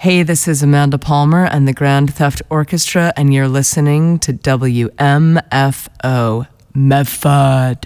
Hey, this is Amanda Palmer and the Grand Theft Orchestra, and you're listening to WMFO Medford.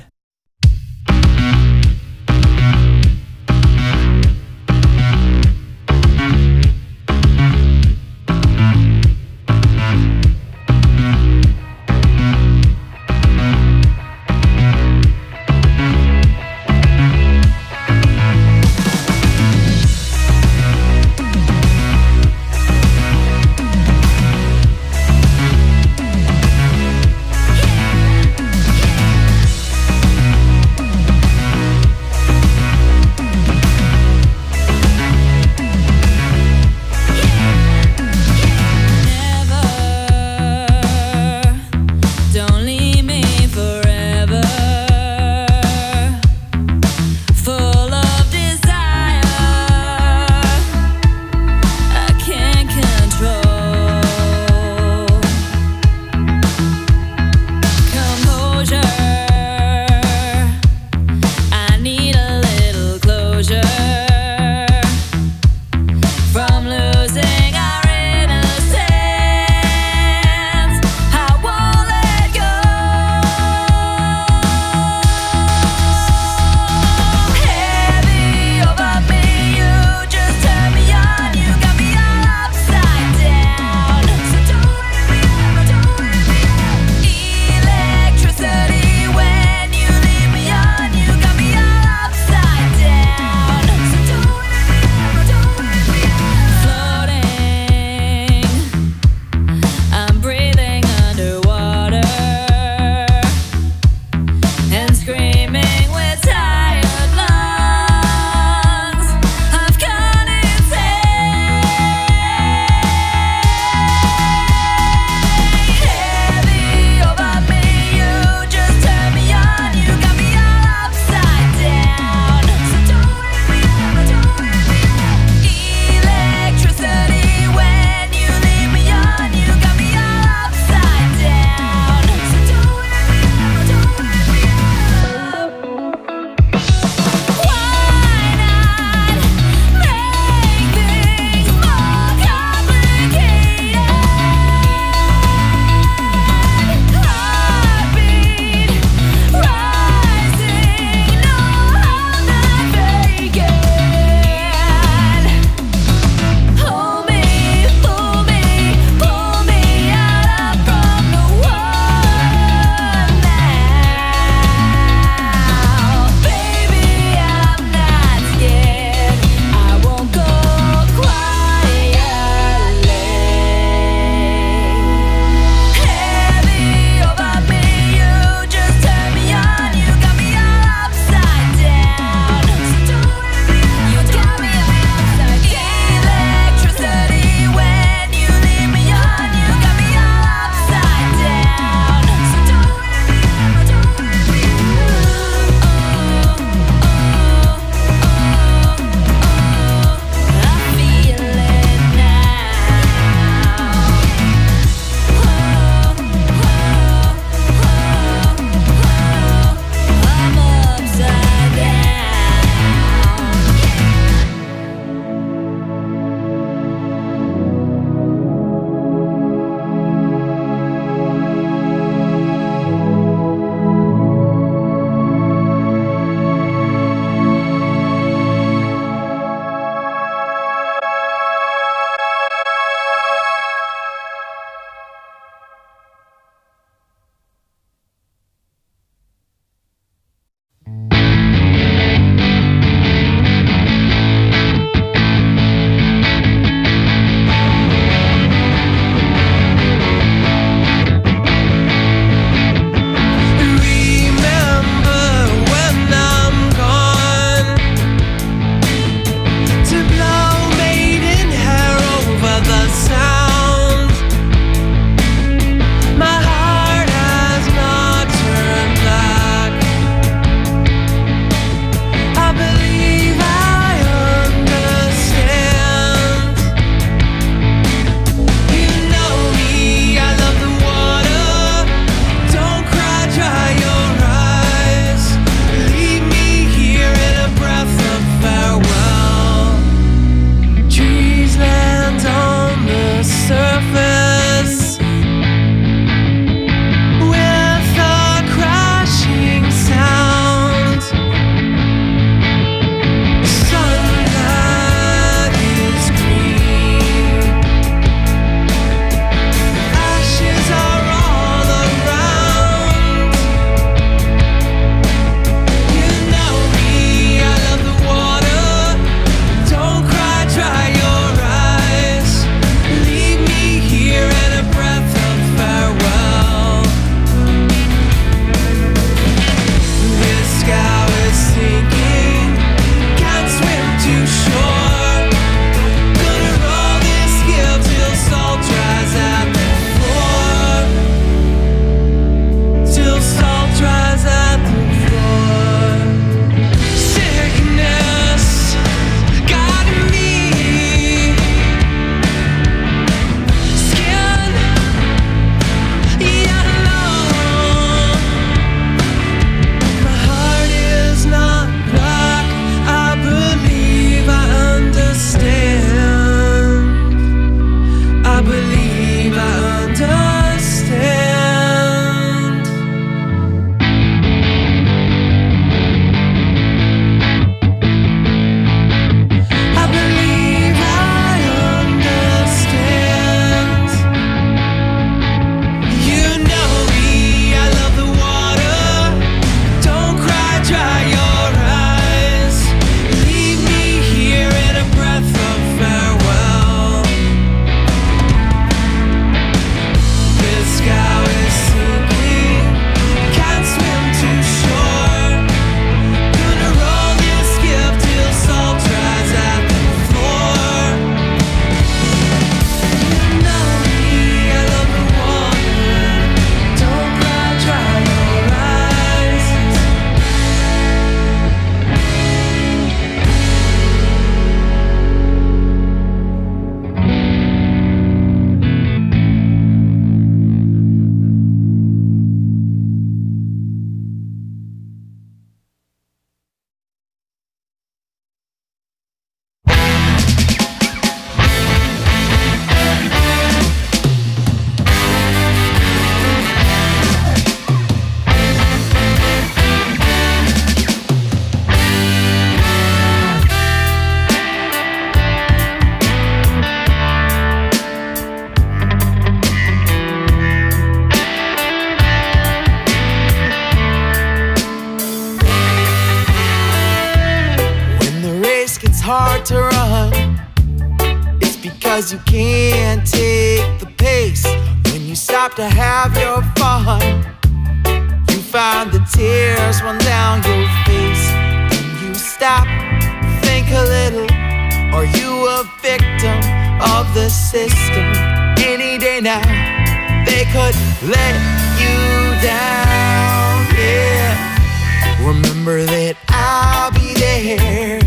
to run. It's because you can't take the pace. When you stop to have your fun, you find the tears run down your face. When you stop, think a little. Are you a victim of the system? Any day now, they could let you down, yeah. Remember that I'll be there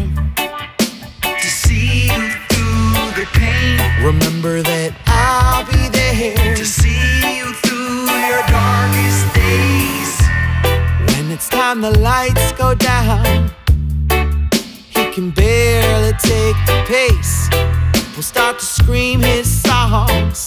to see you through the pain. Remember that I'll be there to see you through your darkest days. When it's time the lights go down, he can barely take the pace. Will start to scream his songs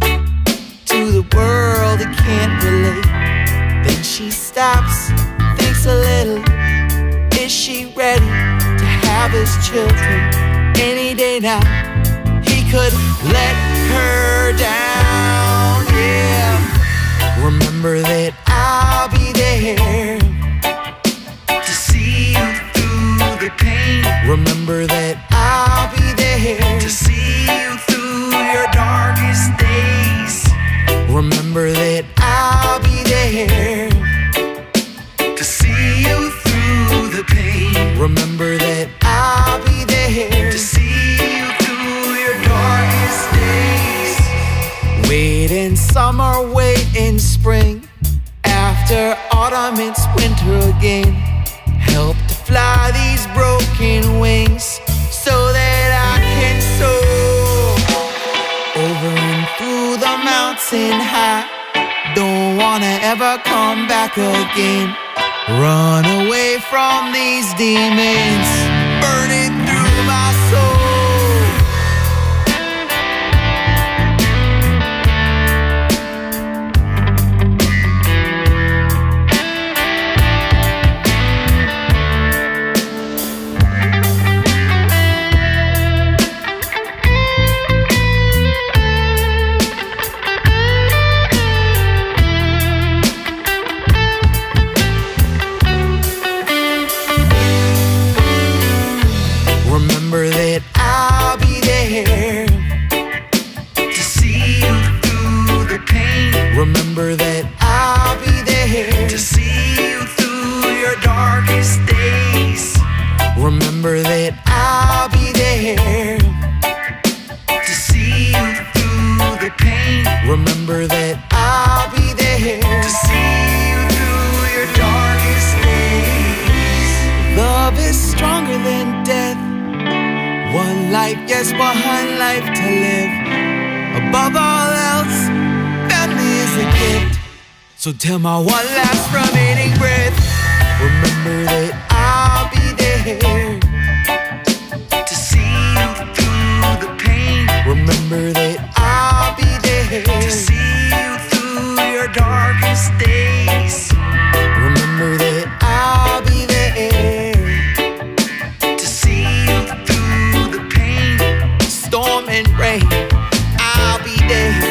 to the world he can't relate. Then she stops, thinks a little. Is she ready to have his children? Any day now, he could let her down, yeah. Remember that I'll be there to see you through the pain. Remember that I'll be there to see you through your darkest days. Remember that I'll be there to see you through the pain. Remember that I'll be there to see you through your darkest days. Wait in summer, wait in spring. After autumn, it's winter again. Help to fly these broken wings so that I can soar over and through the mountain high. Don't wanna ever come back again. Run away from these demons burning through my soul. Remember that I'll be there to see you through the pain. Remember that I'll be there to see you through your darkest days. Remember that I'll be there to see you through the pain. Remember that I'll be there to see you through your darkest days. Love is stronger than death. One life, yes, one life to live. Above all else, family is a gift. So till my one last remaining breath, remember that I'll be there to see you through the pain. Remember that I'll be there to see you through your darkest days. Remember that I'll be there to see you through the pain. Storm and rain, I'll be there.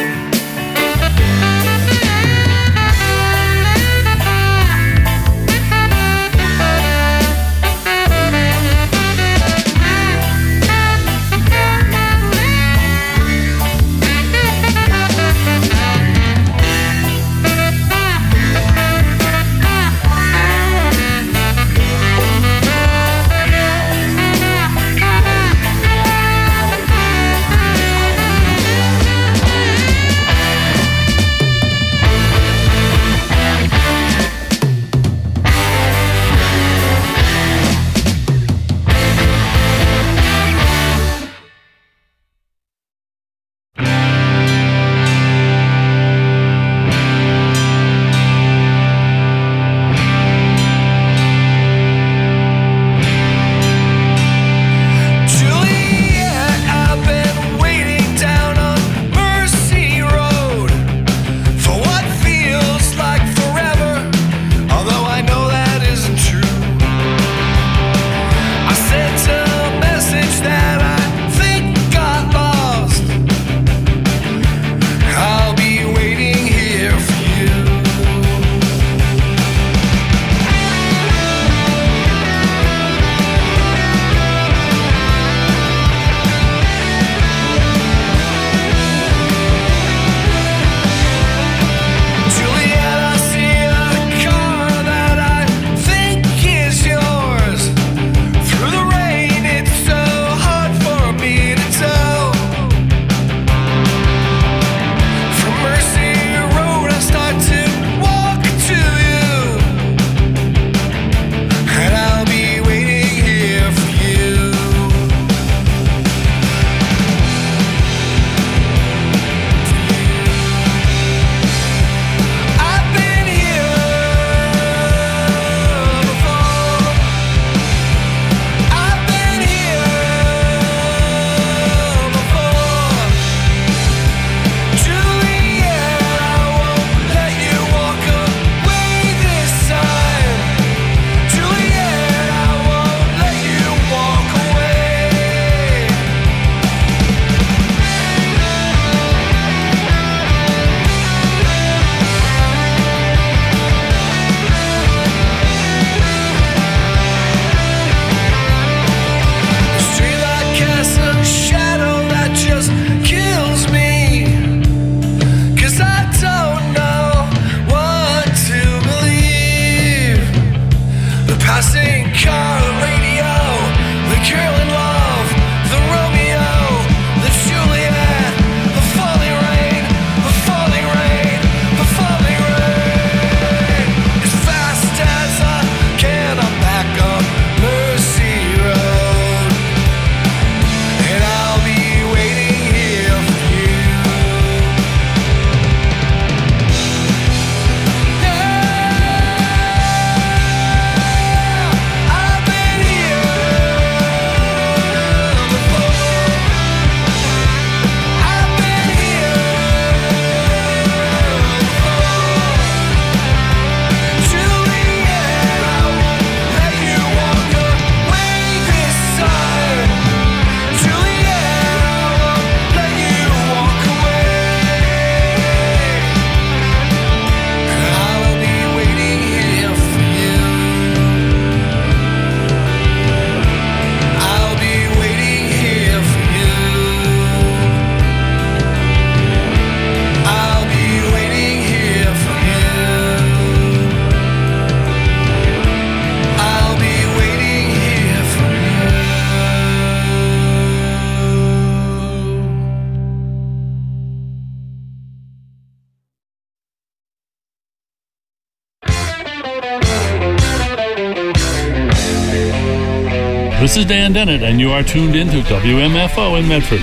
This is Dan Dennett, and you are tuned into WMFO in Medford.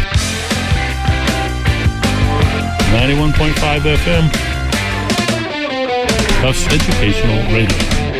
91.5 FM. Tufts Educational Radio.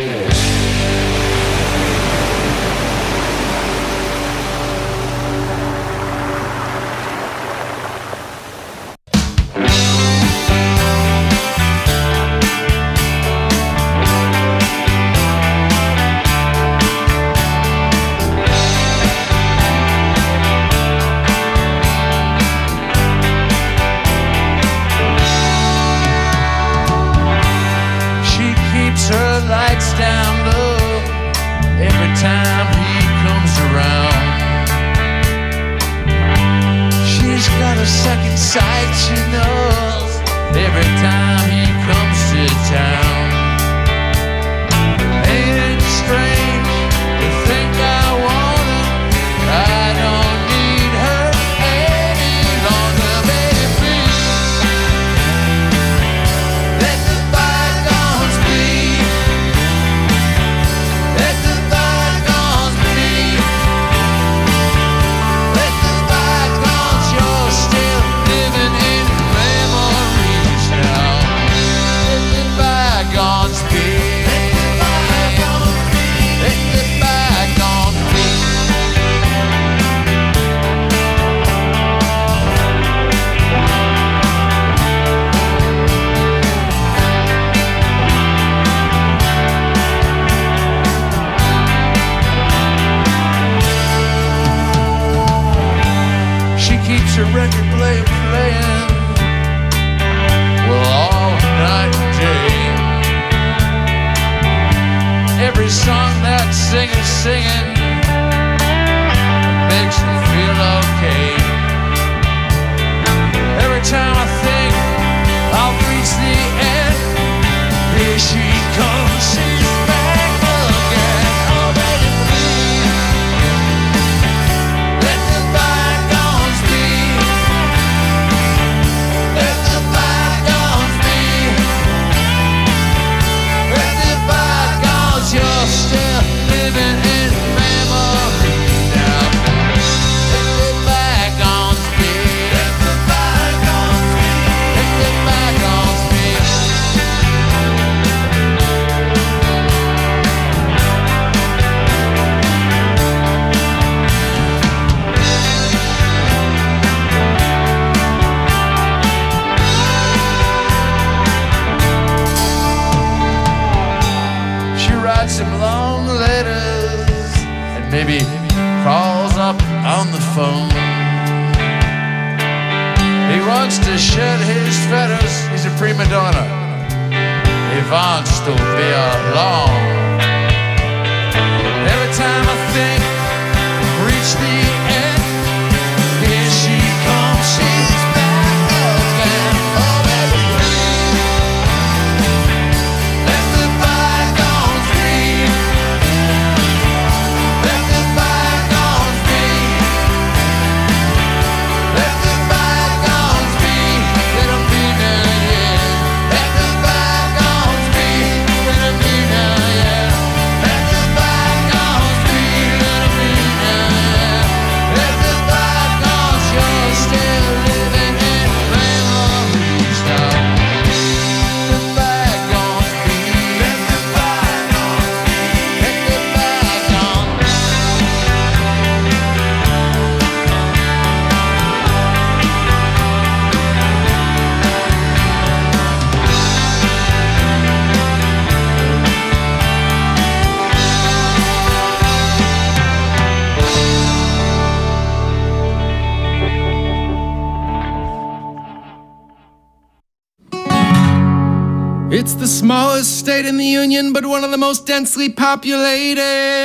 It's the smallest state in the Union, but one of the most densely populated.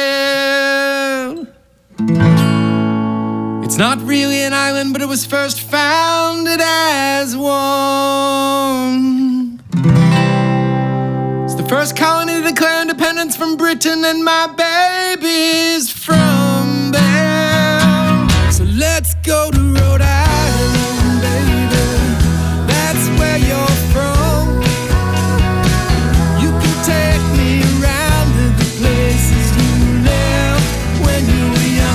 It's not really an island, but it was first founded as one. It's the first colony to declare independence from Britain, and my baby's from there. So let's go to Rhode Island, baby. That's where you're from. Take me around to the places you left when you were young.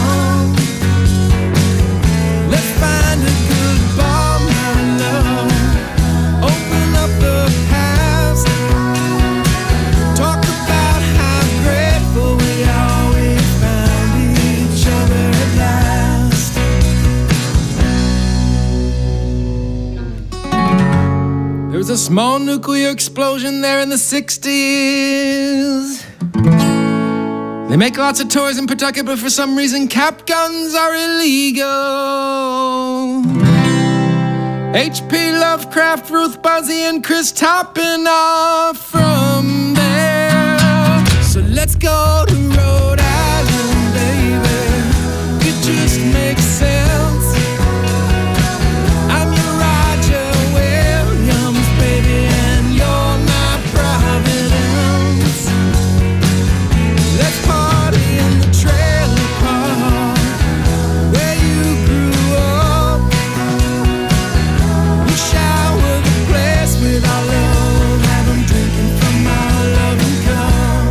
small nuclear explosion there in the 60s. They make lots of toys in Pawtucket, but for some reason cap guns are illegal. H.P. Lovecraft, Ruth Buzzy, and Chris Toppin are from there. So let's go to Rhode Island, baby. It just makes sense. I'm your Roger Williams, baby, and you're my Providence. Let's party in the trailer park where you grew up. We shower the place with our love, have them drinking from our loving cup.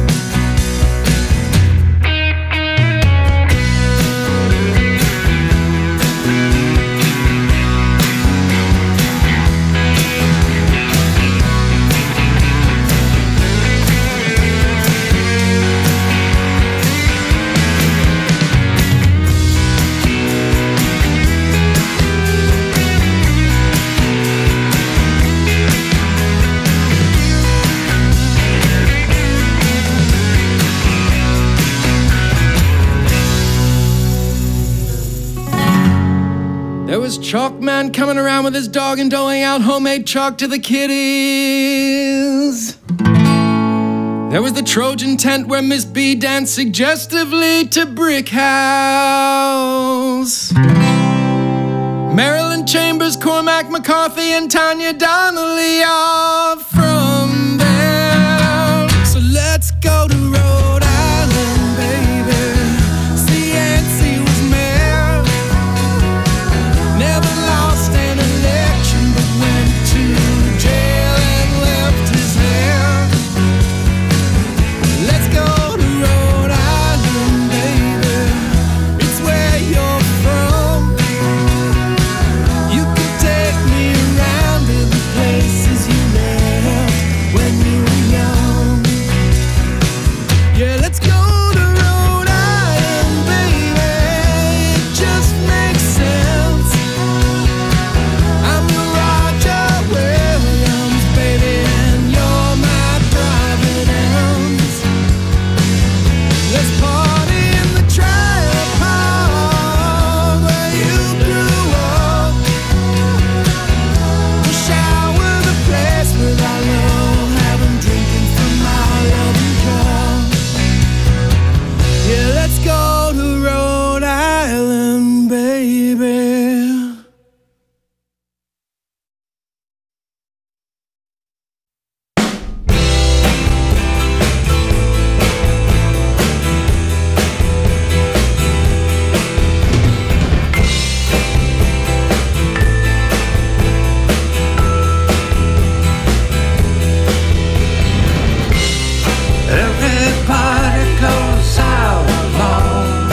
There was Chalk Man coming around with his dog and doling out homemade chalk to the kiddies. There was the Trojan tent where Miss B danced suggestively to Brick House. Marilyn Chambers, Cormac McCarthy, and Tanya Donnelly are from there. So let's go to Rhode Island, baby. See, Yancey was mayor. Never lost an election, but went to jail and left his hair. Let's go to Rhode Island, baby. It's where you're from. You can take me around to the places you left when you were young. Yeah, let's go to Rhode Island, baby. It just makes sense. I'm your Roger Williams, baby, and you're my Providence. Let's party in the trailer park where you grew up. We'll shower the place with our love, have them drinking from our loving cup. Yeah, let's go to Rhode Island, baby. Everybody goes out alone.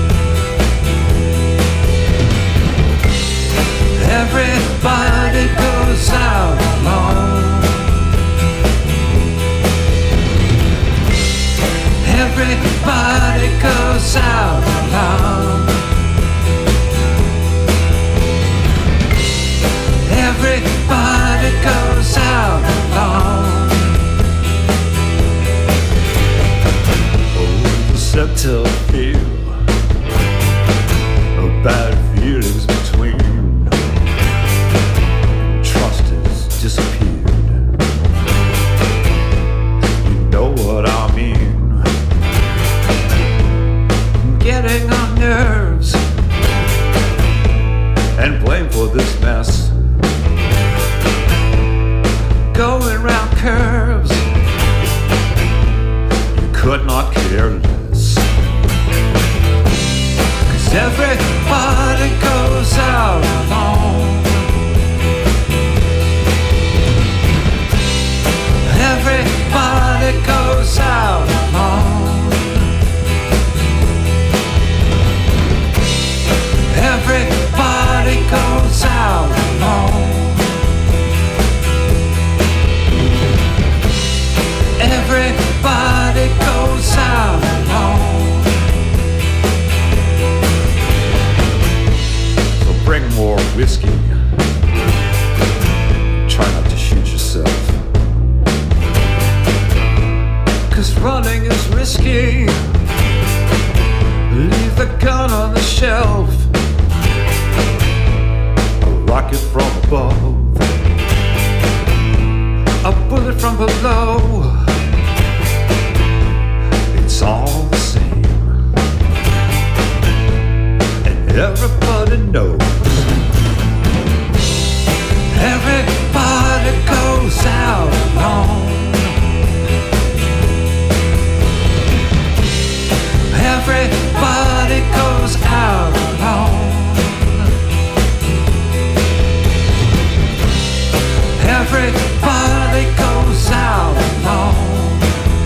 Everybody goes out alone. Everybody goes out alone. Everybody goes out alone. Set to feel bad feelings between. Trust has disappeared. You know what I mean. Getting on nerves And blame for this mess. going round curves. You could not care less. 'Cause everybody goes out alone. Everybody goes out alone. Everybody goes out alone. Everybody goes out alone. So bring more whiskey it from below. It's all the same, and everybody knows. Everybody goes out alone. Everybody goes out alone. Everybody goes out alone.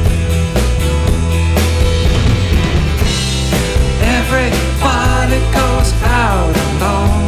Everybody goes out alone.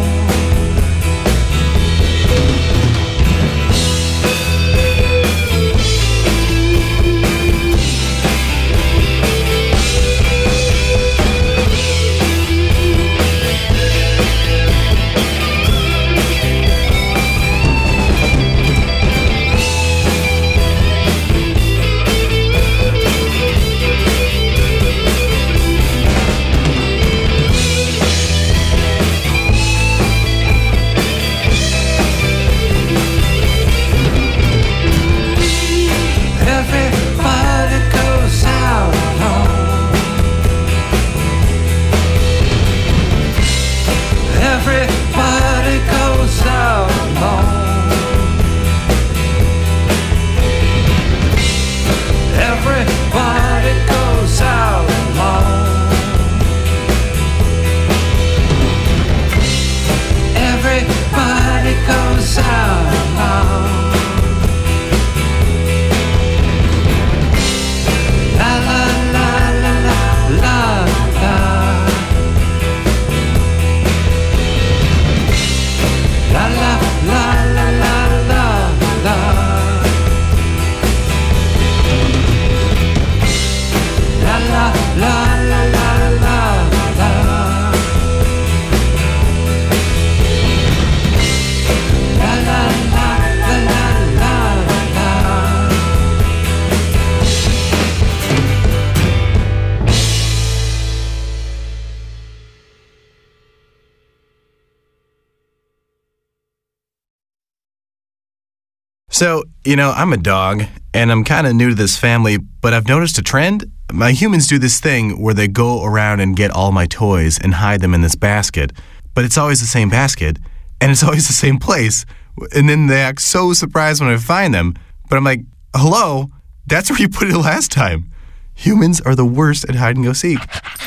So, I'm a dog, and I'm kind of new to this family, but I've noticed a trend. My humans do this thing where they go around and get all my toys and hide them in this basket, but it's always the same basket, and it's always the same place, and then they act so surprised when I find them, but I'm like, hello, that's where you put it last time. Humans are the worst at hide and go seek.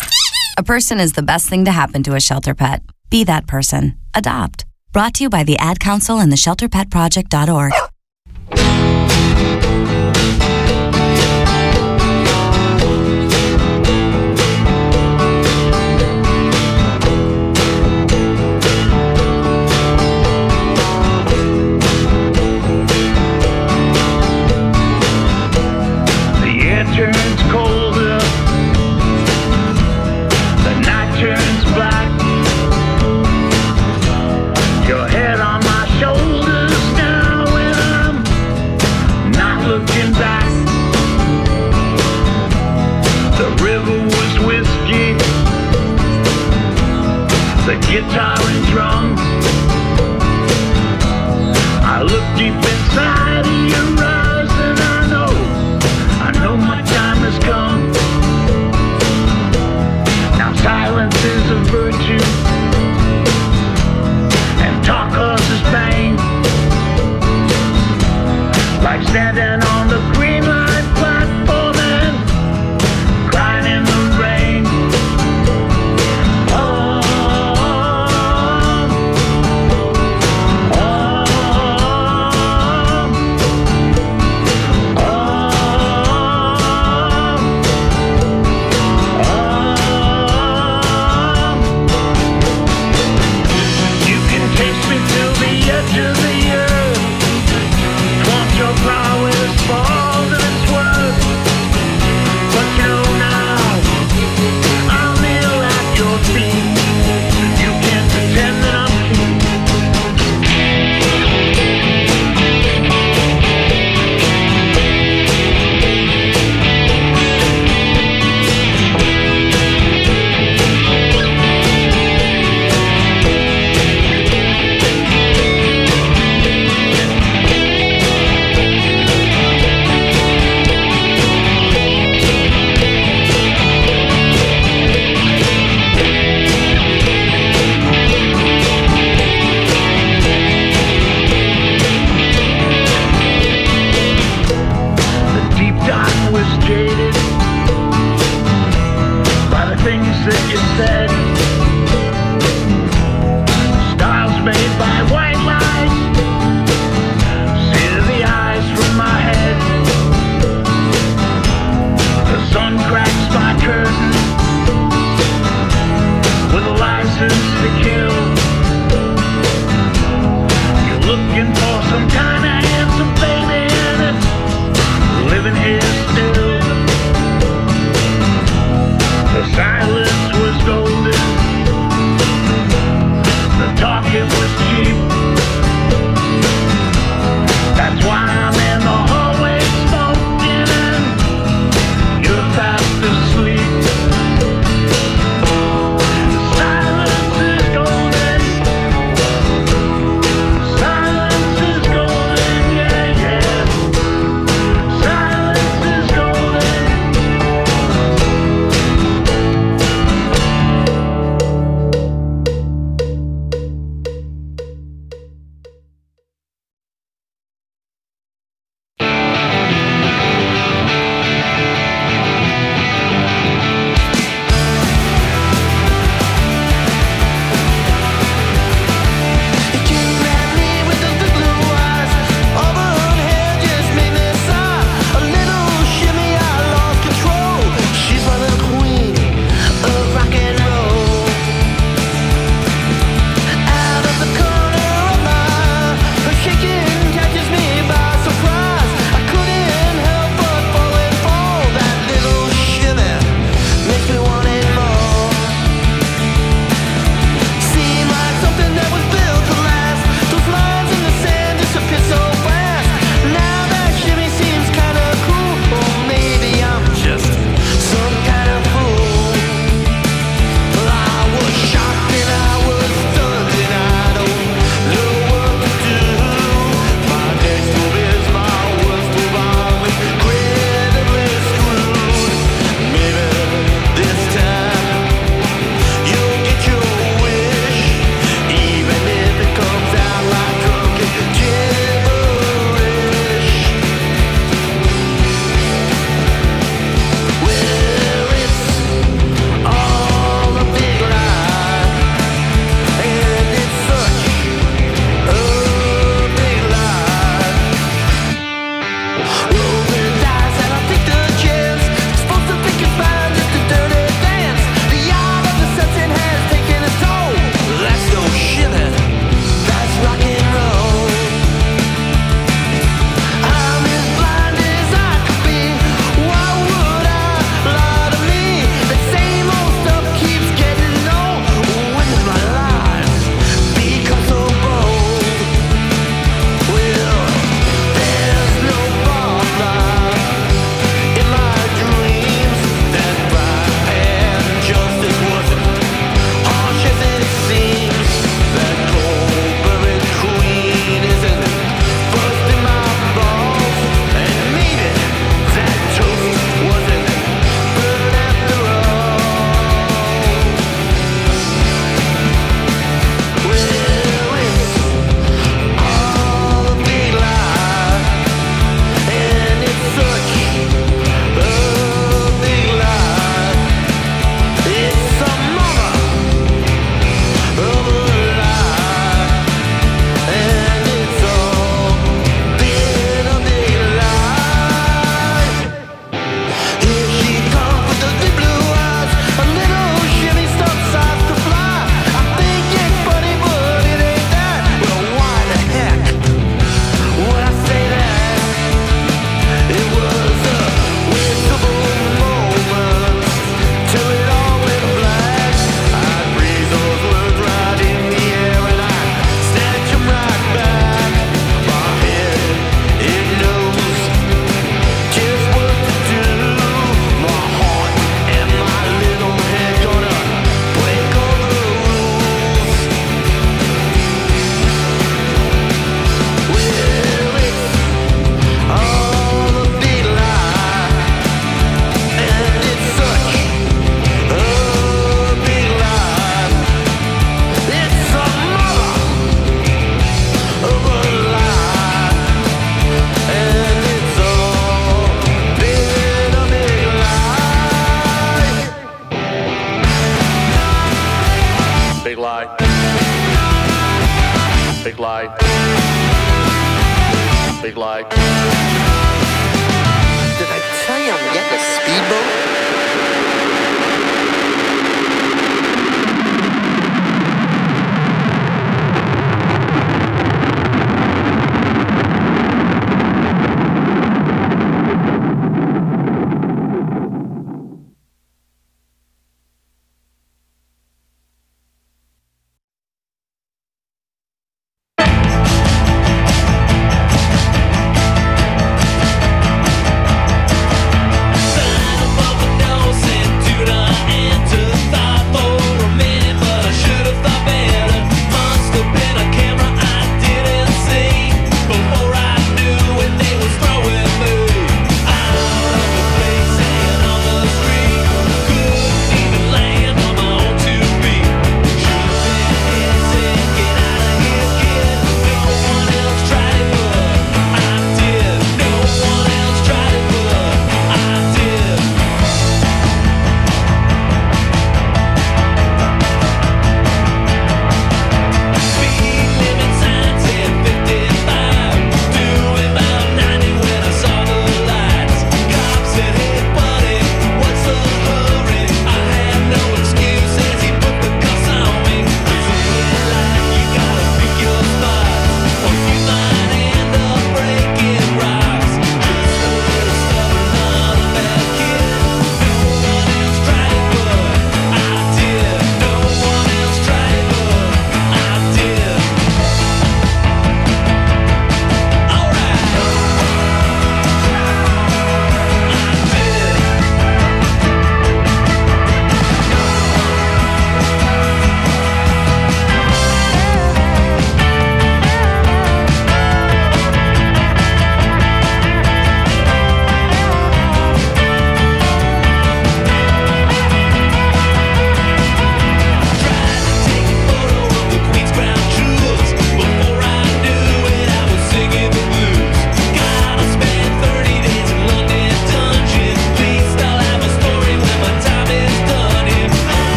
A person is the best thing to happen to a shelter pet. Be that person. Adopt. Brought to you by the Ad Council and the ShelterPetProject.org. Turns colder, the night turns black. Your head on my shoulders now, and I'm not looking back. The river was whiskey, the guitar and drums. I look deep inside of your eyes, and I know my time has come. Now silence is a virtue, and talk causes pain. Like standing on the green line platform and crying in the rain. Oh, to the edge of the earth. Want your flowers fall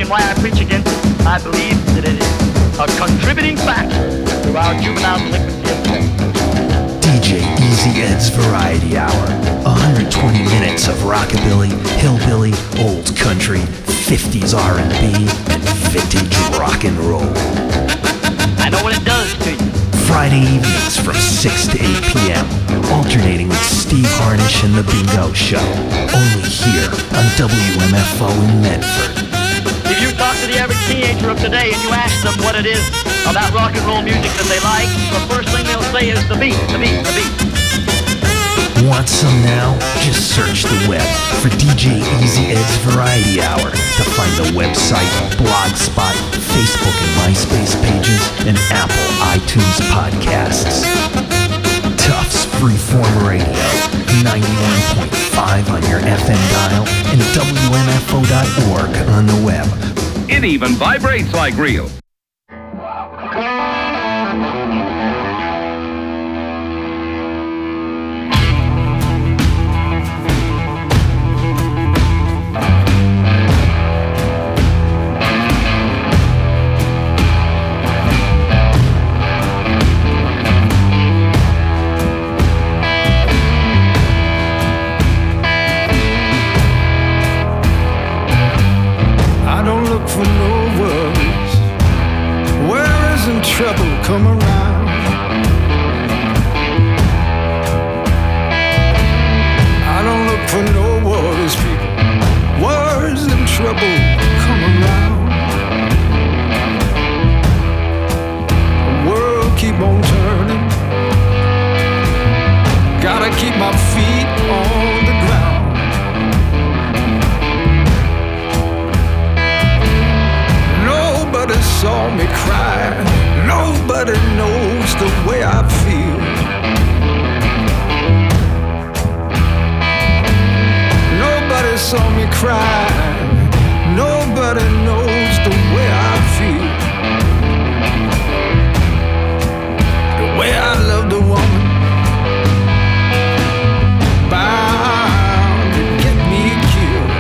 and why I preach against it. I believe that it is a contributing factor to our juvenile delinquency of sex. DJ Easy Ed's Variety Hour. 120 minutes of rockabilly, hillbilly, old country, 50s R&B, and vintage rock and roll. I know what it does to you. Friday evenings from 6 to 8 p.m. Alternating with Steve Harnish and The Bingo Show. Only here on WMFO in Medford. If you talk to the average teenager of today and you ask them what it is about rock and roll music that they like, the first thing they'll say is the beat, the beat, the beat. Want some now? Just search the web for DJ Easy Ed's Variety Hour to find the website, Blogspot, Facebook and MySpace pages, and Apple iTunes podcasts. Tufts Freeform Radio, 91.5 on your FM dial, and WMFO.org on the web. It even vibrates like real. For no worries, where isn't trouble come around? I don't look for no worries, people. Worries and trouble come around. The world keep on turning. Gotta keep my feet on the ground. Nobody saw me cry. Nobody knows the way I feel. Nobody saw me cry. Nobody knows the way I feel. The way I love the woman bound to get me killed.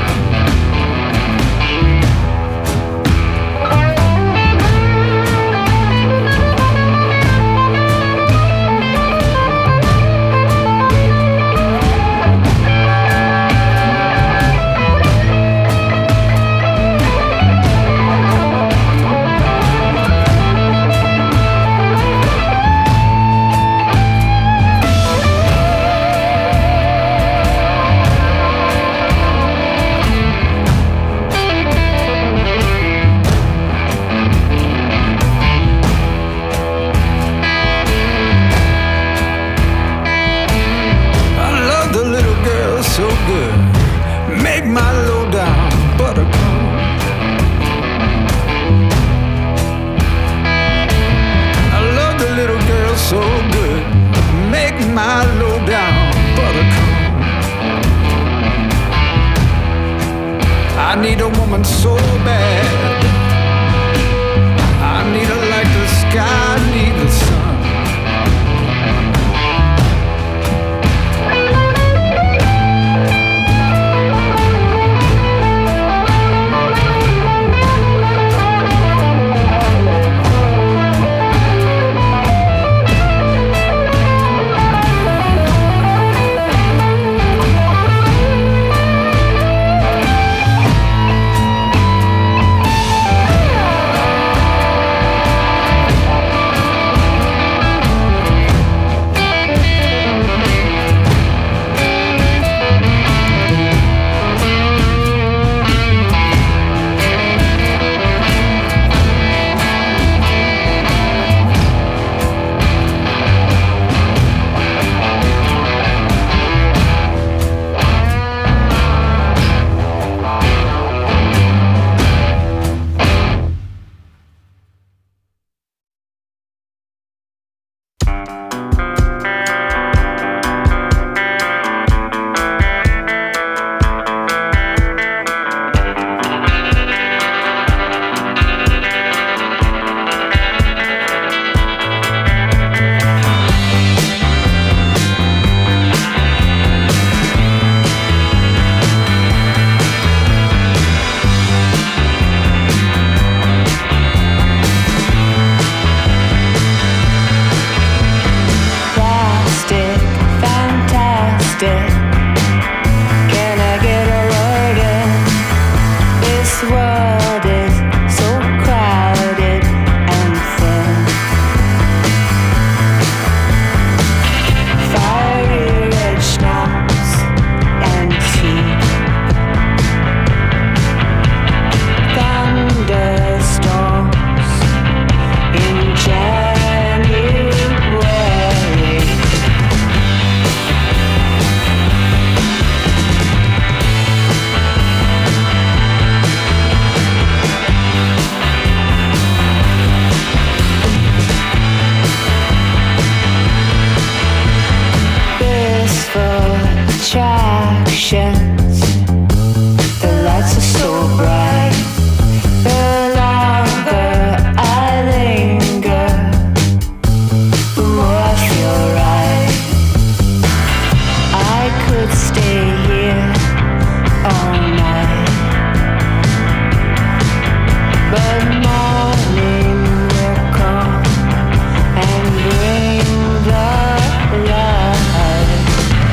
but morning will come and bring the light.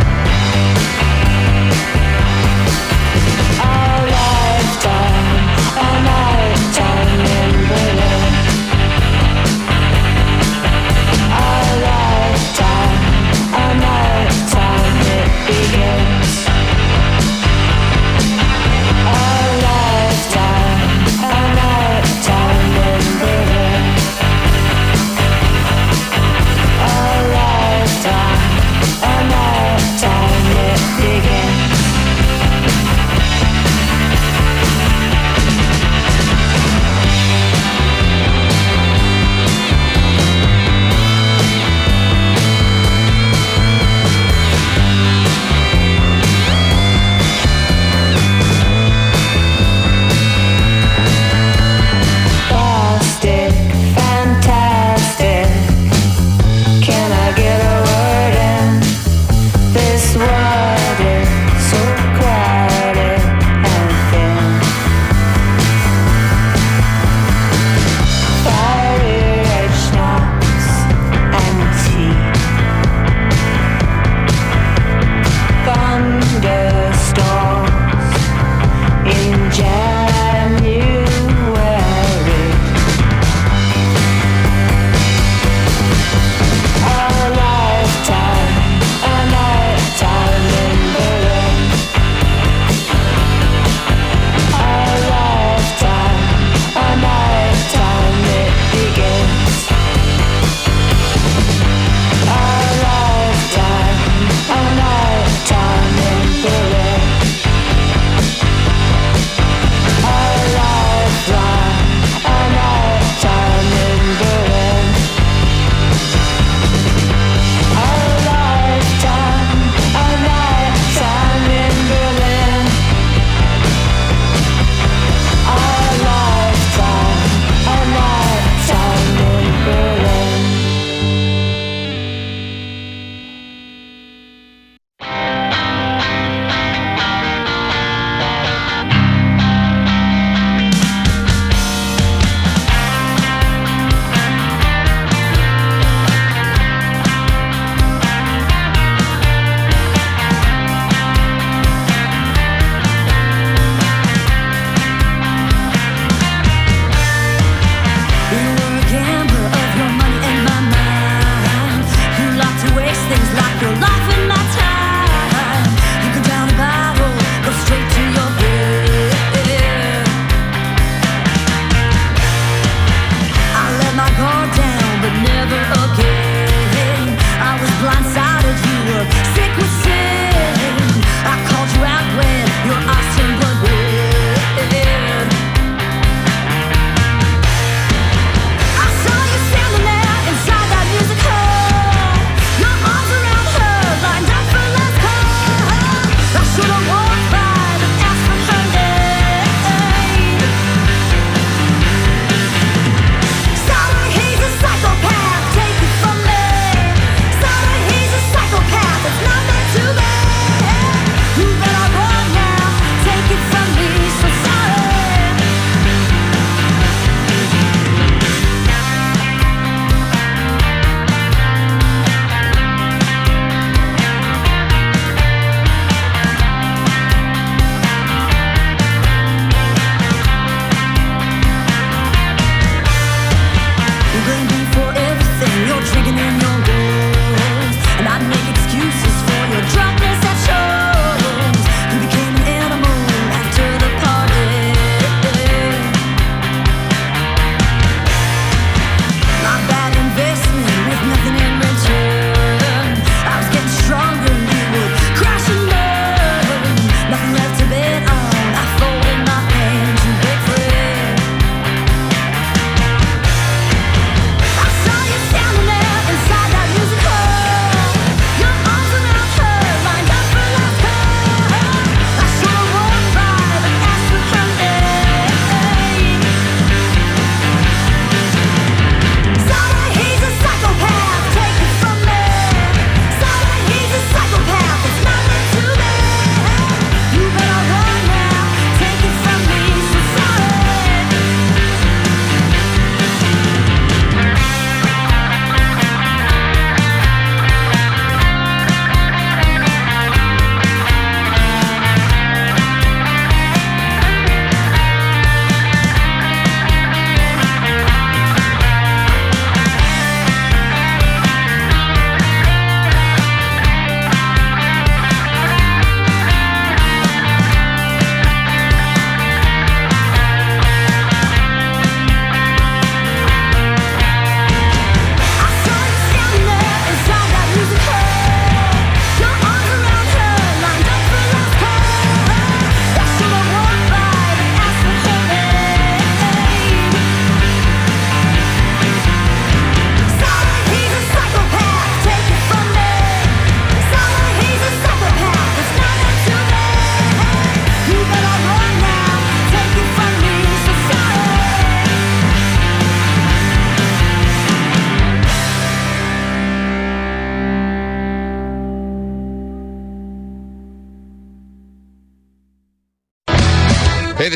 Our lifetime, a lifetime in Berlin. Our lifetime, a lifetime it begins. Our lifetime, a lifetime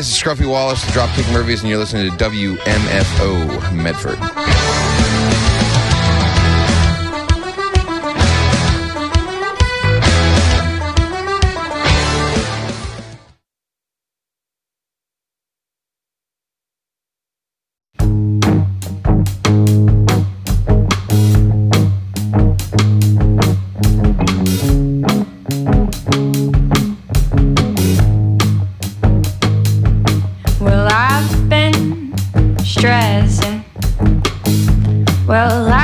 this is Scruffy Wallace, the Dropkick Murphys, and you're listening to WMFO Medford. Well, I've been stressing. Well,